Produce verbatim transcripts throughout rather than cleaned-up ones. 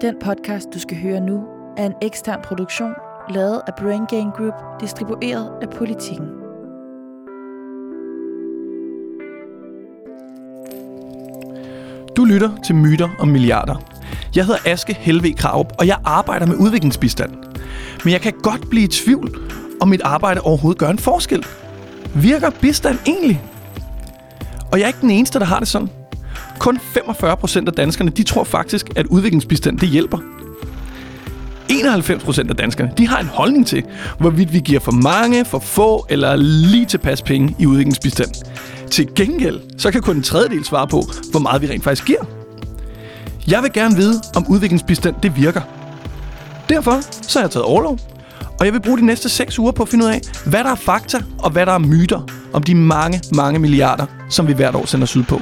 Den podcast, du skal høre nu, er en ekstern produktion, lavet af Brain Gain Group, distribueret af Politiken. Du lytter til Myter om Milliarder. Jeg hedder Aske Helve Krarup, og jeg arbejder med udviklingsbistand. Men jeg kan godt blive i tvivl, om mit arbejde overhovedet gør en forskel. Virker bistand egentlig? Og jeg er ikke den eneste, der har det sådan. Kun femogfyrre procent af danskerne, de tror faktisk, at udviklingsbistand, det hjælper. enoghalvfems procent af danskerne, de har en holdning til, hvorvidt vi giver for mange, for få eller lige tilpas penge i udviklingsbistand. Til gengæld, så kan kun en tredjedel svare på, hvor meget vi rent faktisk giver. Jeg vil gerne vide, om udviklingsbistand, det virker. Derfor så har jeg taget orlov, og jeg vil bruge de næste seks uger på at finde ud af, hvad der er fakta og hvad der er myter om de mange, mange milliarder, som vi hvert år sender sydpå.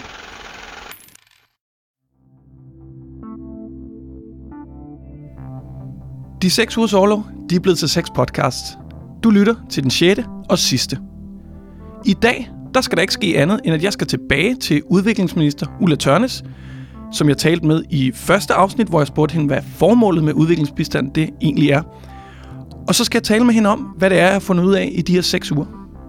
De seks ugers orlov, de er blevet til seks podcasts. Du lytter til den sjette og sidste. I dag, der skal der ikke ske andet, end at jeg skal tilbage til udviklingsminister Ulla Tørnæs, som jeg talte med i første afsnit, hvor jeg spurgte hende, hvad formålet med udviklingsbistand det egentlig er. Og så skal jeg tale med hende om, hvad det er, jeg har fundet ud af i de her seks uger.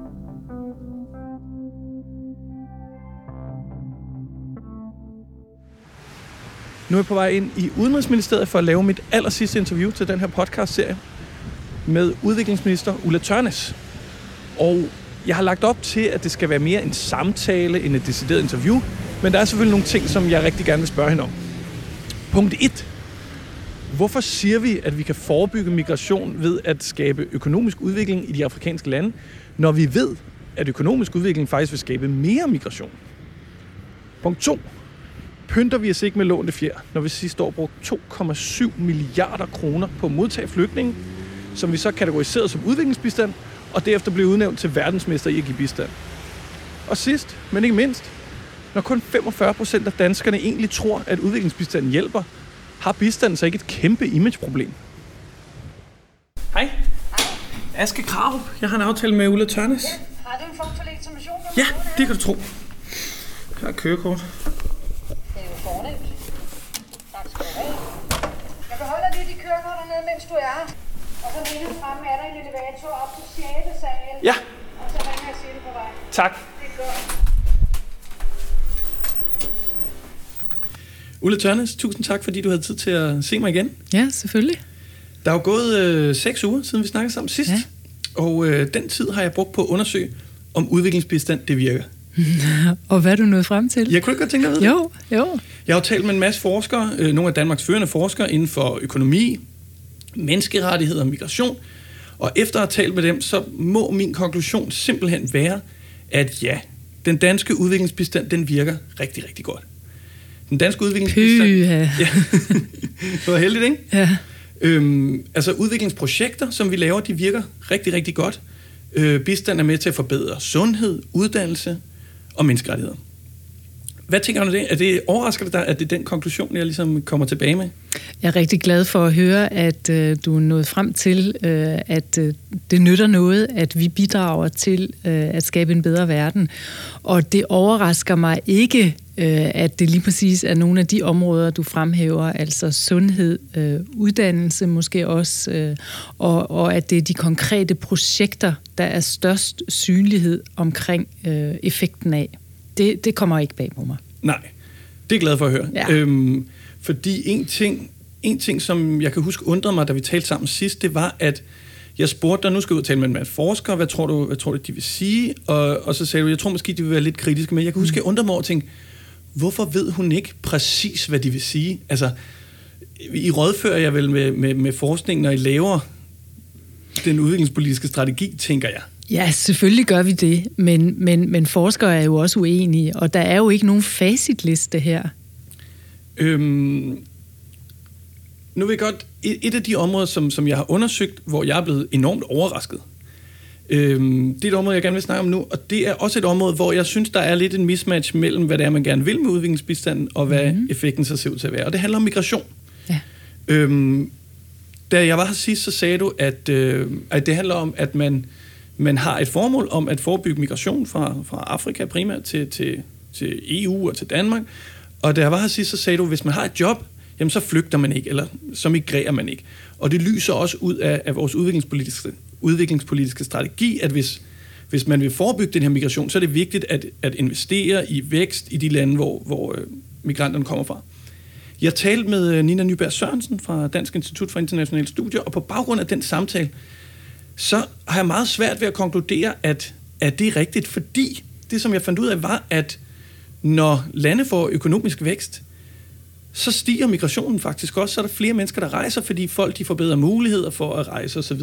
Nu er jeg på vej ind i Udenrigsministeriet for at lave mit allersidste interview til den her podcast-serie med udviklingsminister Ulla Tørnæs. Og jeg har lagt op til, at det skal være mere en samtale end et decideret interview, men der er selvfølgelig nogle ting, som jeg rigtig gerne vil spørge hende om. Punkt et. Hvorfor siger vi, at vi kan forebygge migration ved at skabe økonomisk udvikling i de afrikanske lande, når vi ved, at økonomisk udvikling faktisk vil skabe mere migration? Punkt to. Pynter vi os ikke med lånte fjer, når vi sidste år brugte to komma syv milliarder kroner på at modtage flygtninge, som vi så kategoriserede som udviklingsbistand, og derefter blev udnævnt til verdensmester i at give bistand. Og sidst, men ikke mindst, når kun femogfyrre procent af danskerne egentlig tror, at udviklingsbistanden hjælper, har bistanden så ikke et kæmpe imageproblem. Hej. Hej. Aske Krarup. Jeg har en aftale med Ulla Tørnæs. Ja, har du en form for legitimation? Ja, det kan du tro. Her er kørekort. Det er jo fornemt. Tak skal du have. Jeg beholder lige de kørekort dernede, mens du er her. Og så lige fremme er der en elevator op til sjette sal. Ja. Og så ringer jeg og siger det på vej. Tak. Det er godt. Ulla Tørnæs, tusind tak, fordi du havde tid til at se mig igen. Ja, selvfølgelig. Der er jo gået øh, seks uger, siden vi snakkede sammen sidst. Ja. Og øh, den tid har jeg brugt på at undersøge, om udviklingsbistand det virker. Og hvad er du nået frem til? Jeg kunne ikke godt tænke dig at vide Jo, jo. Jeg har jo talt med en masse forskere, øh, nogle af Danmarks førende forskere inden for økonomi, menneskerettigheder og migration. Og efter at have talt med dem, så må min konklusion simpelthen være, at ja, den danske udviklingsbistand, den virker rigtig, rigtig godt. Den danske udviklingsbistand... Pyha. Ja, det var heldigt, ikke? Ja. Øhm, altså udviklingsprojekter, som vi laver, de virker rigtig, rigtig godt. Øh, bistand er med til at forbedre sundhed, uddannelse og menneskerettigheder. Hvad tænker du om det? Er det overrasker det dig, at det er den konklusion, jeg ligesom kommer tilbage med? Jeg er rigtig glad for at høre, at øh, du er nået frem til, øh, at øh, det nytter noget, at vi bidrager til øh, at skabe en bedre verden. Og det overrasker mig ikke, øh, at det lige præcis er nogle af de områder, du fremhæver, altså sundhed, øh, uddannelse måske også, øh, og, og at det er de konkrete projekter, der er størst synlighed omkring øh, effekten af. Det, det kommer ikke bag på mig. Nej, det er jeg glad for at høre. Ja. Øhm, fordi en ting, en ting, som jeg kan huske undrede mig, da vi talte sammen sidst, det var, at jeg spurgte dig, nu skal jeg ud og tale med en masse forskere, hvad tror du, hvad tror du de vil sige? Og, og så sagde du, jeg tror måske, de vil være lidt kritiske, men jeg kan huske, jeg undrede mig over og tænkte, hvorfor ved hun ikke præcis, hvad de vil sige? Altså, I rådfører jeg vel med, med, med forskning, når I laver den udviklingspolitiske strategi, tænker jeg. Ja, selvfølgelig gør vi det, men, men, men forskere er jo også uenige, og der er jo ikke nogen facitliste her. Øhm, nu vil jeg godt... Et, et af de områder, som, som jeg har undersøgt, hvor jeg er blevet enormt overrasket, øhm, det er et område, jeg gerne vil snakke om nu, og det er også et område, hvor jeg synes, der er lidt en mismatch mellem, hvad det er, man gerne vil med udviklingsbistanden, og hvad mm-hmm. effekten så ser ud til at være. Og det handler om migration. Ja. Øhm, da jeg var her sidst, så sagde du, at, øh, at det handler om, at man... Man har et formål om at forebygge migration fra, fra Afrika primært til, til, til E U og til Danmark. Og da jeg var her sidst, så sagde du, at hvis man har et job, jamen så flygter man ikke, eller så migrerer man ikke. Og det lyser også ud af, af vores udviklingspolitiske, udviklingspolitiske strategi, at hvis, hvis man vil forebygge den her migration, så er det vigtigt at, at investere i vækst i de lande, hvor, hvor øh, migranterne kommer fra. Jeg talte med Nina Nyberg Sørensen fra Dansk Institut for Internationale Studier, og på baggrund af den samtale, så har jeg meget svært ved at konkludere, at, at det er rigtigt, fordi det, som jeg fandt ud af, var, at når lande får økonomisk vækst, så stiger migrationen faktisk også. Så er der flere mennesker, der rejser, fordi folk de får bedre muligheder for at rejse osv.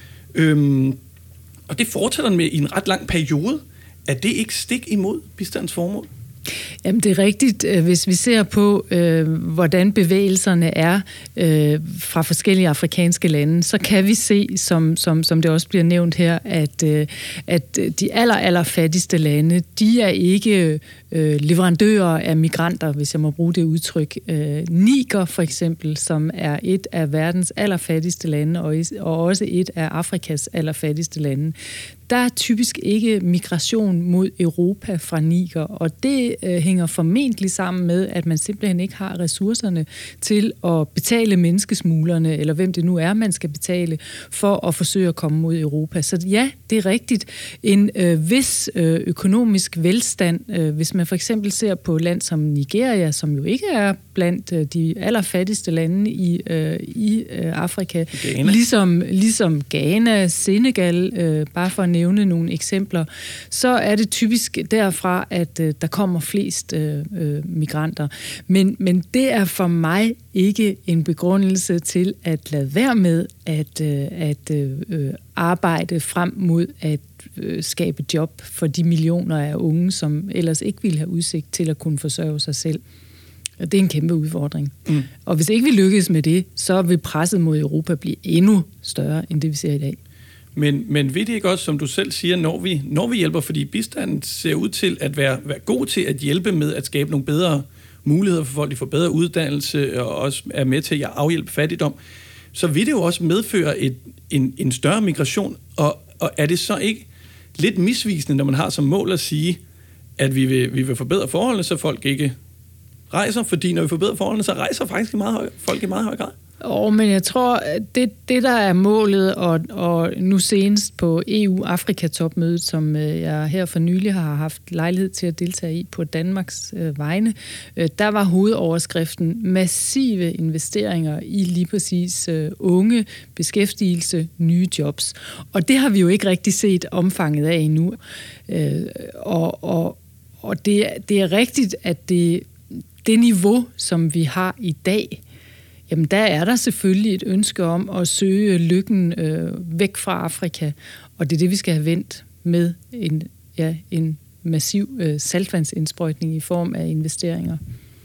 Øhm, og det fortsætter med i en ret lang periode. Er det ikke stik imod bistandens formål? Jamen det er rigtigt, hvis vi ser på, øh, hvordan bevægelserne er øh, fra forskellige afrikanske lande, så kan vi se, som, som, som det også bliver nævnt her, at, øh, at de aller, aller fattigste lande, de er ikke øh, leverandører af migranter, hvis jeg må bruge det udtryk. Øh, Niger for eksempel, som er et af verdens allerfattigste lande, og, og også et af Afrikas allerfattigste lande, der er typisk ikke migration mod Europa fra Niger, og det øh, hænger formentlig sammen med, at man simpelthen ikke har ressourcerne til at betale menneskesmuglerne, eller hvem det nu er, man skal betale, for at forsøge at komme mod Europa. Så ja, det er rigtigt. En øh, vis øh, økonomisk velstand, øh, hvis man for eksempel ser på et land som Nigeria, som jo ikke er blandt øh, de allerfattigste lande i, øh, i øh, Afrika, Ghana. Ligesom, ligesom Ghana, Senegal, øh, bare for at nævne nogle eksempler, så er det typisk derfra, at øh, der kommer flest øh, øh, migranter. Men, men det er for mig ikke en begrundelse til at lade være med at, øh, at øh, arbejde frem mod at øh, skabe job for de millioner af unge, som ellers ikke ville have udsigt til at kunne forsørge sig selv. Det er en kæmpe udfordring. Mm. Og hvis ikke vi lykkes med det, så vil presset mod Europa blive endnu større, end det vi ser i dag. Men, men ved det ikke også, som du selv siger, når vi, når vi hjælper, fordi bistanden ser ud til at være, være god til at hjælpe med at skabe nogle bedre muligheder for folk, de får bedre uddannelse og også er med til at afhjælpe fattigdom, så vil det jo også medføre et, en, en større migration. Og, og er det så ikke lidt misvisende, når man har som mål at sige, at vi vil, vi vil forbedre forholdene, så folk ikke rejser? Fordi når vi forbedrer forholdene, så rejser faktisk i meget høj, folk i meget høj grad. Åh, men jeg tror, at det, det der er målet, og, og nu senest på E U-Afrika-topmødet, som jeg her for nylig har haft lejlighed til at deltage i på Danmarks øh, vegne, øh, der var hovedoverskriften massive investeringer i lige præcis øh, unge, beskæftigelse, nye jobs. Og det har vi jo ikke rigtig set omfanget af endnu. Øh, og og, og det, det er rigtigt, at det, det niveau, som vi har i dag, jamen der er der selvfølgelig et ønske om at søge lykken øh, væk fra Afrika, og det er det, vi skal have vendt med en, ja, en massiv øh, saltvandsindsprøjtning i form af investeringer.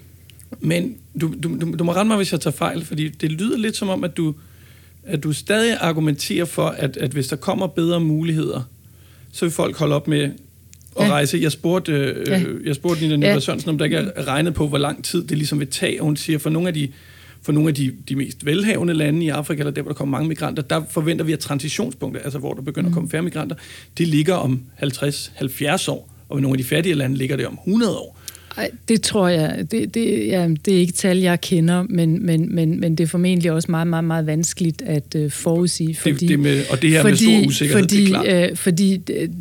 Men du, du, du, du må rette mig, hvis jeg tager fejl, fordi det lyder lidt som om, at du, at du stadig argumenterer for, at, at hvis der kommer bedre muligheder, så vil folk holde op med at ja. rejse. Jeg spurgte, øh, ja. jeg spurgte Nina Nyberg Sørensen, om der ikke er regnet på, hvor lang tid det ligesom vil tage, og hun siger, for nogle af de For nogle af de, de mest velhavende lande i Afrika, eller der, hvor der kommer mange migranter, der forventer vi, at transitionspunktet, altså hvor der begynder at komme færre migranter, det ligger om halvtreds til halvfjerds år, og i nogle af de fattige lande ligger det om hundrede år. Ej, det tror jeg, det, det, ja, det er ikke tal, jeg kender, men, men, men, men det er formentlig også meget, meget, meget vanskeligt at uh, forudsige. Fordi, det, det med, og det her fordi, med stor usikkerhed, fordi, det er klart. Øh, fordi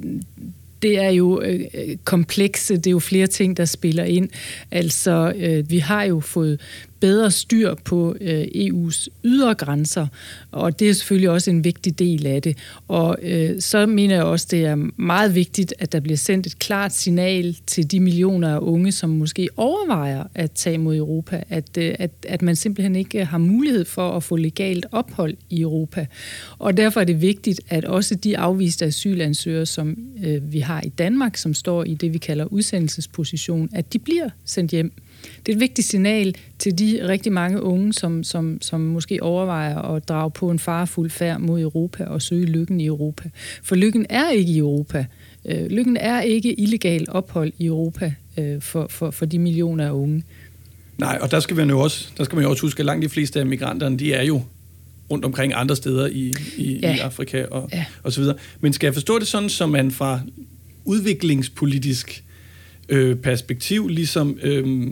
det er jo øh, komplekse, det er jo flere ting, der spiller ind. Altså, øh, vi har jo fået bedre styr på øh, E U's ydre grænser, og det er selvfølgelig også en vigtig del af det. Og øh, så mener jeg også, det er meget vigtigt, at der bliver sendt et klart signal til de millioner af unge, som måske overvejer at tage mod Europa, at, øh, at, at man simpelthen ikke har mulighed for at få legalt ophold i Europa. Og derfor er det vigtigt, at også de afviste asylansøgere, som øh, vi har i Danmark, som står i det, vi kalder udsendelsesposition, at de bliver sendt hjem. Det er et vigtigt signal til de rigtig mange unge, som, som, som måske overvejer at drage på en farefuld færd mod Europa og søge lykken i Europa. For lykken er ikke i Europa. Lykken er ikke illegal ophold i Europa for, for, for de millioner af unge. Nej, og der skal man jo også, der skal man jo også huske, at langt de fleste af migranterne, de er jo rundt omkring andre steder i, i, ja. i Afrika og, ja. og så videre. Men skal jeg forstå det sådan, som man fra udviklingspolitisk øh, perspektiv ligesom øh,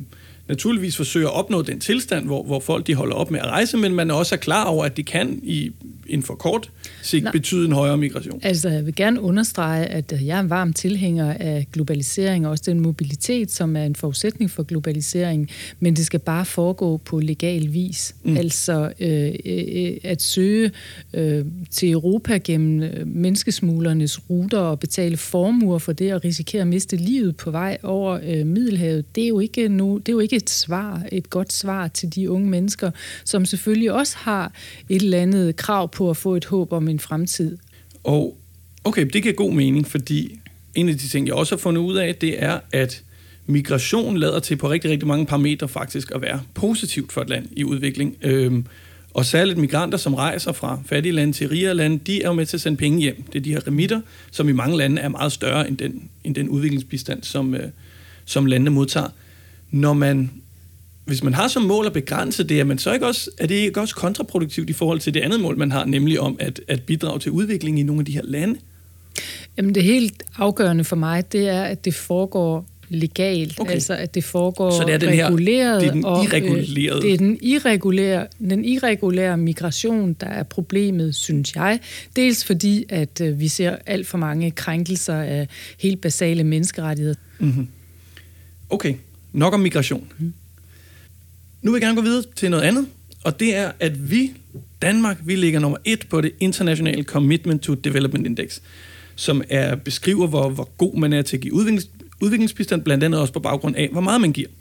naturligvis forsøger at opnå den tilstand, hvor, hvor folk de holder op med at rejse, men man også er klar over, at de kan i en for kort sigt Nej. betyde en højere migration. Altså, jeg vil gerne understrege, at jeg er en varm tilhænger af globalisering, og også den mobilitet, som er en forudsætning for globalisering, men det skal bare foregå på legal vis. Mm. Altså, øh, øh, at søge øh, til Europa gennem øh, menneskesmuglernes ruter og betale formuer for det og risikere at miste livet på vej over øh, Middelhavet, det er jo ikke no, det er jo ikke et svar, et godt svar til de unge mennesker, som selvfølgelig også har et eller andet krav på at få et håb om en fremtid. Og okay, det giver god mening, fordi en af de ting, jeg også har fundet ud af, det er, at migration lader til på rigtig, rigtig mange parametre faktisk at være positivt for et land i udvikling. Øhm, og særligt migranter, som rejser fra fattige lande til rigere lande, de er jo med til at sende penge hjem. Det er de her remitter, som i mange lande er meget større end den, end den udviklingsbistand, som, øh, som landene modtager. Når man, hvis man har som mål at begrænse det, er, man så ikke også, er det ikke også kontraproduktivt i forhold til det andet mål, man har, nemlig om at, at bidrage til udvikling i nogle af de her lande? Jamen det helt afgørende for mig, det er, at det foregår legalt, okay. Altså at det foregår så det er den reguleret. Her, det er den irregulerede. Og, øh, det er den irregulære, den irregulære migration, der er problemet, synes jeg. Dels fordi, at øh, vi ser alt for mange krænkelser af helt basale menneskerettigheder. Mm-hmm. Okay, nok om migration. Mm. Nu vil jeg gerne gå videre til noget andet, og det er, at vi, Danmark, vi ligger nummer et på det internationale Commitment to Development Index, som er beskriver, hvor, hvor god man er til at give udviklings, udviklingsbistand, blandt andet også på baggrund af, hvor meget man giver.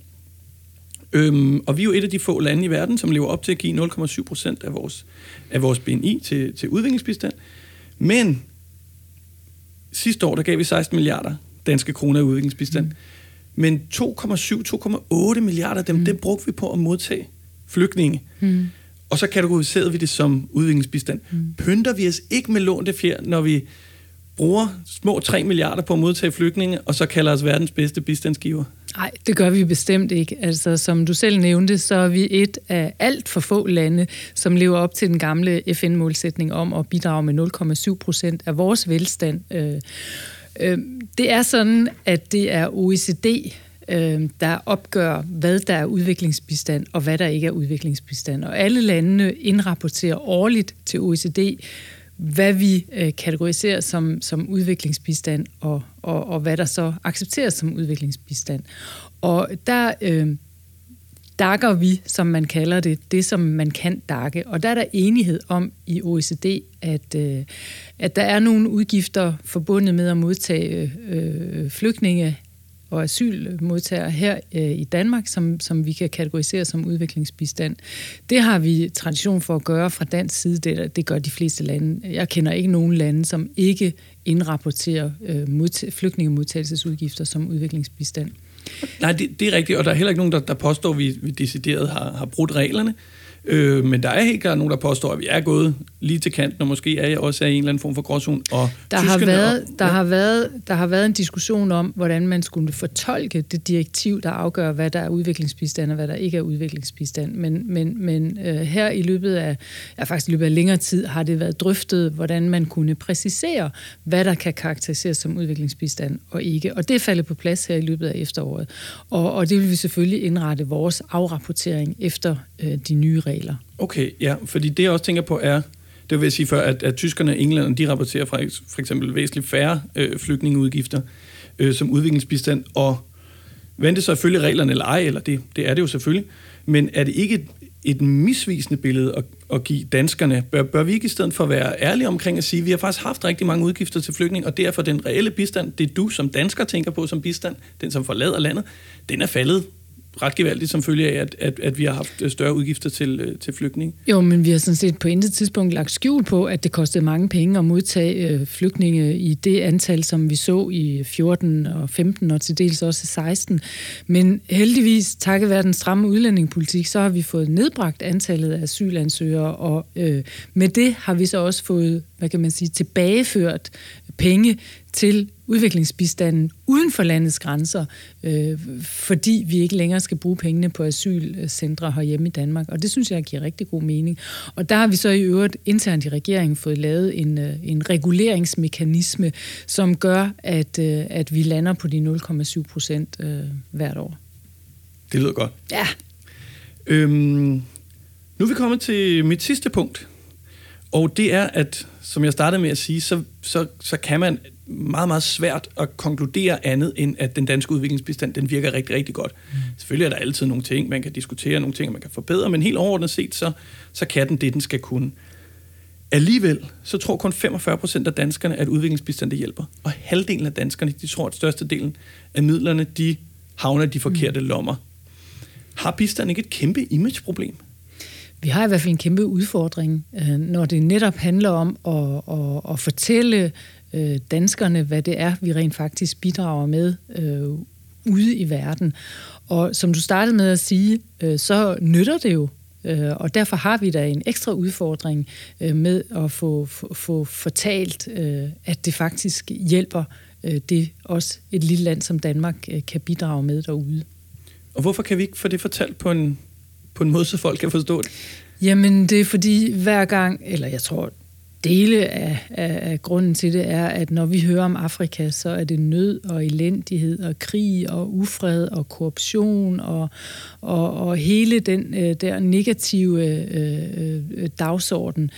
Øhm, og vi er jo et af de få lande i verden, som lever op til at give nul komma syv procent af vores, af vores B N I til, til udviklingsbistand. Men sidste år, der gav vi seksten milliarder danske kroner i udviklingsbistand. Mm. Men to komma syv til to komma otte milliarder af dem, mm. det brugte vi på at modtage flygtninge. Mm. Og så kategoriserede vi det som udviklingsbistand. Mm. Pynter vi os ikke med lånte fjer, når vi bruger små tre milliarder på at modtage flygtninge, og så kalder os verdens bedste bistandsgiver? Nej, det gør vi bestemt ikke. Altså, som du selv nævnte, så er vi et af alt for få lande, som lever op til den gamle F N-målsætning om at bidrage med nul komma syv procent af vores velstand. Det er sådan, at det er O E C D, der opgør, hvad der er udviklingsbistand, og hvad der ikke er udviklingsbistand. Og alle landene indrapporterer årligt til O E C D, hvad vi øh, kategoriserer som, som udviklingsbistand, og, og, og hvad der så accepteres som udviklingsbistand. Og der øh, dakker vi, som man kalder det, det som man kan dakke. Og der er der enighed om i O E C D, at, øh, at der er nogle udgifter forbundet med at modtage øh, flygtninge og asylmodtagere her øh, i Danmark, som, som vi kan kategorisere som udviklingsbistand. Det har vi tradition for at gøre fra dansk side, det, det gør de fleste lande. Jeg kender ikke nogen lande, som ikke indrapporterer øh, modta- flygtningemodtagelsesudgifter som udviklingsbistand. Nej, det, det er rigtigt, og der er heller ikke nogen, der, der påstår, at vi, vi decideret har, har brudt reglerne. Øh, men der er helt klart nogen, der påstår, at vi er gået lige til kanten, og måske er jeg også af en eller anden form for gråzone. Og der har været, og, der ja. har været, der har været en diskussion om, hvordan man skulle fortolke det direktiv, der afgør, hvad der er udviklingsbistand og hvad der ikke er udviklingsbistand. Men, men, men øh, her i løbet af, ja, faktisk i løbet af længere tid, har det været drøftet, hvordan man kunne præcisere, hvad der kan karakteriseres som udviklingsbistand og ikke. Og det er faldet på plads her i løbet af efteråret. Og, og det vil vi selvfølgelig indrette vores afrapportering efter øh, de nye regler. Okay, ja, fordi det jeg også tænker på er, det vil jeg sige før, at, at tyskerne og englænderne, de rapporterer fra for eksempel væsentligt færre øh, flygtningeudgifter øh, som udviklingsbistand, og hvad det så følge reglerne eller ej, eller det, det er det jo selvfølgelig, men er det ikke et, et misvisende billede at, at give danskerne? Bør, bør vi ikke i stedet for at være ærlige omkring at sige, at vi har faktisk haft rigtig mange udgifter til flygtninge, og derfor den reelle bistand, det du som dansker tænker på som bistand, den som forlader landet, den er faldet ret gevaldigt som følge af, at, at, at vi har haft større udgifter til, til flygtninge. Jo, men vi har sådan set på intet tidspunkt lagt skjul på, at det kostede mange penge at modtage øh, flygtninge i det antal, som vi så i fjorten og femten og til dels også seksten. Men heldigvis, takket være den stramme udlændingepolitik, så har vi fået nedbragt antallet af asylansøgere, og øh, med det har vi så også fået, hvad kan man sige, tilbageført penge til udviklingsbistanden uden for landets grænser, øh, fordi vi ikke længere skal bruge pengene på asylcentre herhjemme i Danmark. Og det synes jeg giver rigtig god mening. Og der har vi så i øvrigt internt i regeringen fået lavet en, en reguleringsmekanisme, som gør, at, at vi lander på de nul komma syv procent øh, hvert år. Det lyder godt. Ja. Øhm, nu er vi kommet til mit sidste punkt. Og det er, at som jeg startede med at sige, så, så, så kan man meget, meget svært at konkludere andet, end at den danske udviklingsbistand, den virker rigtig, rigtig godt. Mm. Selvfølgelig er der altid nogle ting, man kan diskutere, nogle ting, man kan forbedre, men helt overordnet set, så, så kan den det, den skal kunne. Alligevel, så tror kun femogfyrre procent af danskerne, at udviklingsbistand det hjælper. Og halvdelen af danskerne, de tror, at størstedelen af midlerne, de havner i de forkerte lommer. Har bistand ikke et kæmpe imageproblem? Vi har i hvert fald en kæmpe udfordring, når det netop handler om at, at, at fortælle danskerne, hvad det er, vi rent faktisk bidrager med øh, ude i verden. Og som du startede med at sige, øh, så nytter det jo. Øh, og derfor har vi da en ekstra udfordring øh, med at få, få, få fortalt, øh, at det faktisk hjælper øh, det også et lille land som Danmark øh, kan bidrage med derude. Og hvorfor kan vi ikke få det fortalt på en, på en måde, så folk kan forstå det? Jamen, det er fordi hver gang, eller jeg tror, dele af, af, af grunden til det er, at når vi hører om Afrika, så er det nød og elendighed og krig og ufred og korruption og, og, og hele den øh, der negative øh, øh, dagsorden.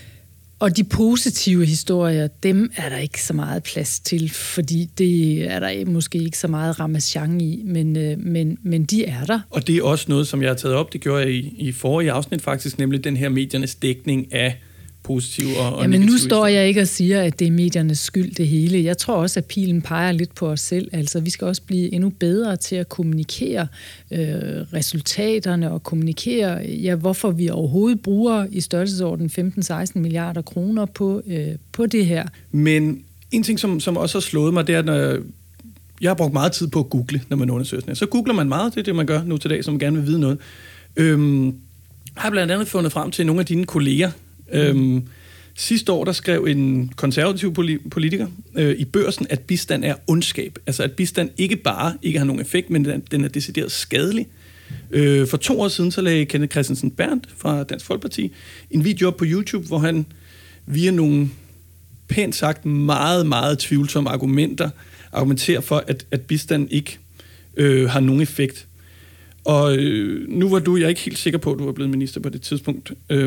Og de positive historier, dem er der ikke så meget plads til, fordi det er der måske ikke så meget ramachan i, men, øh, men, men de er der. Og det er også noget, som jeg har taget op, det gjorde jeg i, i forrige afsnit faktisk, nemlig den her mediernes dækning af positive og, og ja, men nu står jeg ikke og siger, at det er mediernes skyld det hele. Jeg tror også, at pilen peger lidt på os selv. Altså, vi skal også blive endnu bedre til at kommunikere øh, resultaterne og kommunikere, ja, hvorfor vi overhovedet bruger i størrelsesorden femten til seksten milliarder kroner på, øh, på det her. Men en ting, som, som også har slået mig, det er, at når jeg har brugt meget tid på at google, når man undersøger sådan her. Så googler man meget, det er det, man gør nu til dag, som gerne vil vide noget. Øhm, har blandt andet fundet frem til nogle af dine kolleger. Øhm, sidste år, der skrev en konservativ politiker øh, i Børsen, at bistand er ondskab. Altså, at bistand ikke bare ikke har nogen effekt, men den, den er decideret skadelig. Øh, for to år siden, så lagde Kenneth Kristensen Berth fra Dansk Folkeparti en video op på YouTube, hvor han via nogle pænt sagt meget, meget tvivlsomme argumenter argumenterer for, at, at bistand ikke øh, har nogen effekt. Og øh, nu var du, jeg er ikke helt sikker på, at du var blevet minister på det tidspunkt, øh,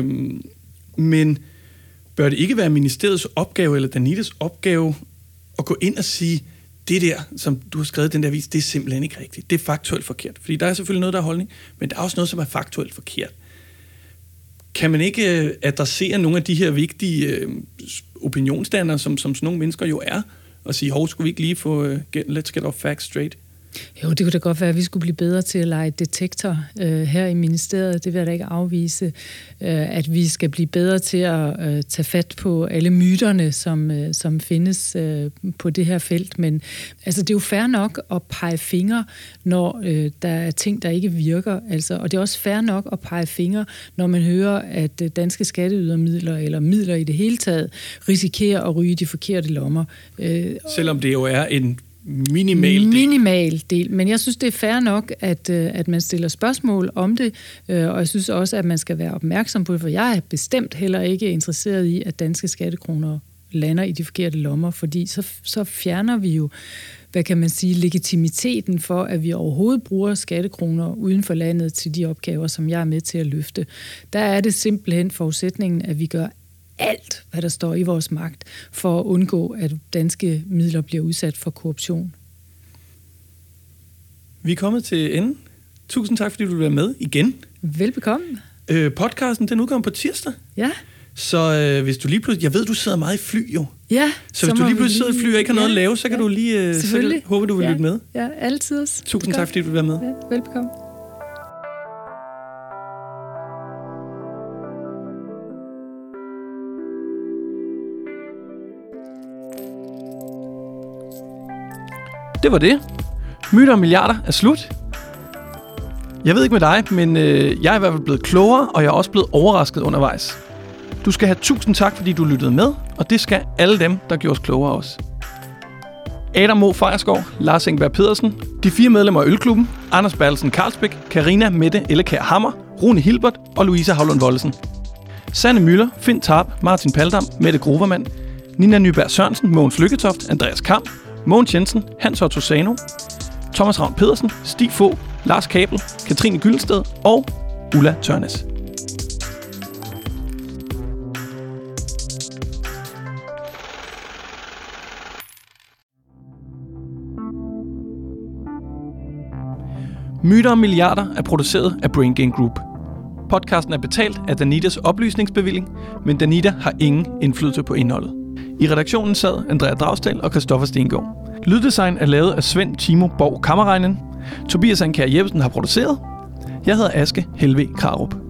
men bør det ikke være ministeriets opgave, eller Danidas opgave, at gå ind og sige, det der, som du har skrevet i den der vis, det er simpelthen ikke rigtigt. Det er faktuelt forkert. Fordi der er selvfølgelig noget, der er holdning, men der er også noget, som er faktuelt forkert. Kan man ikke adressere nogle af de her vigtige øh, opinionsdannere, som, som sådan nogle mennesker jo er, og sige, hov, skulle vi ikke lige få uh, get, let's get our facts straight? Jo, det kunne da godt være, at vi skulle blive bedre til at lege detektor øh, her i ministeriet. Det vil jeg da ikke afvise. Øh, at vi skal blive bedre til at øh, tage fat på alle myterne, som, øh, som findes øh, på det her felt. Men altså, det er jo fair nok at pege fingre, når øh, der er ting, der ikke virker. Altså, og det er også fair nok at pege fingre, når man hører, at øh, danske skatteydermidler, eller midler i det hele taget, risikerer at ryge i de forkerte lommer. Øh, Selvom det jo er en minimal del. Minimal del, men jeg synes, det er fair nok, at, at man stiller spørgsmål om det, og jeg synes også, at man skal være opmærksom på det, for jeg er bestemt heller ikke interesseret i, at danske skattekroner lander i de forkerte lommer, fordi så, så fjerner vi jo, hvad kan man sige, legitimiteten for, at vi overhovedet bruger skattekroner uden for landet til de opgaver, som jeg er med til at løfte. Der er det simpelthen forudsætningen, at vi gør alt, hvad der står i vores magt, for at undgå, at danske midler bliver udsat for korruption. Vi er kommet til enden. Tusind tak, fordi du vil være med igen. Velbekomme. Øh, podcasten, den udkommer på tirsdag. Ja. Så øh, hvis du lige pludselig... Jeg ved, du sidder meget i fly, jo. Ja. Så, så hvis du lige pludselig sidder i fly og ikke har ja, noget at lave, så kan ja, du lige... Øh, selvfølgelig. Så håber du vil ja, lytte med. Ja, altid. Tusind tak, fordi du vil være med. Ja, velbekomme. Det var det. Myter og milliarder er slut. Jeg ved ikke med dig, men øh, jeg er i hvert fald blevet klogere, og jeg er også blevet overrasket undervejs. Du skal have tusind tak, fordi du lyttede med, og det skal alle dem, der gjorde os klogere også. Adam Mo Fejerskov, Lars Engberg Pedersen, de fire medlemmer af Ølklubben, Anders Bertelsen Carlsbæk, Karina Mette Ellekær Hammer, Rune Hilbert og Louise Havlund Wollesen. Sanne Müller, Finn Tarp, Martin Paldam, Mette Grovermann, Nina Nyberg Sørensen, Mogens Lykketoft, Andreas Kamp, Mogens Jensen, Hans Otto Sano, Thomas Ravn Pedersen, Stig Fogh, Lars Kabel, Katrine Gyldensted og Ulla Tørnæs. Myter om milliarder er produceret af Brain Gain Group. Podcasten er betalt af Danidas oplysningsbevilling, men Danida har ingen indflydelse på indholdet. I redaktionen sad Andrea Dragsdal og Christoffer Stengård. Lyddesign er lavet af Svend Timo Borg Kammerreinen. Tobias Anker Jeppesen har produceret. Jeg hedder Aske Helve Krarup.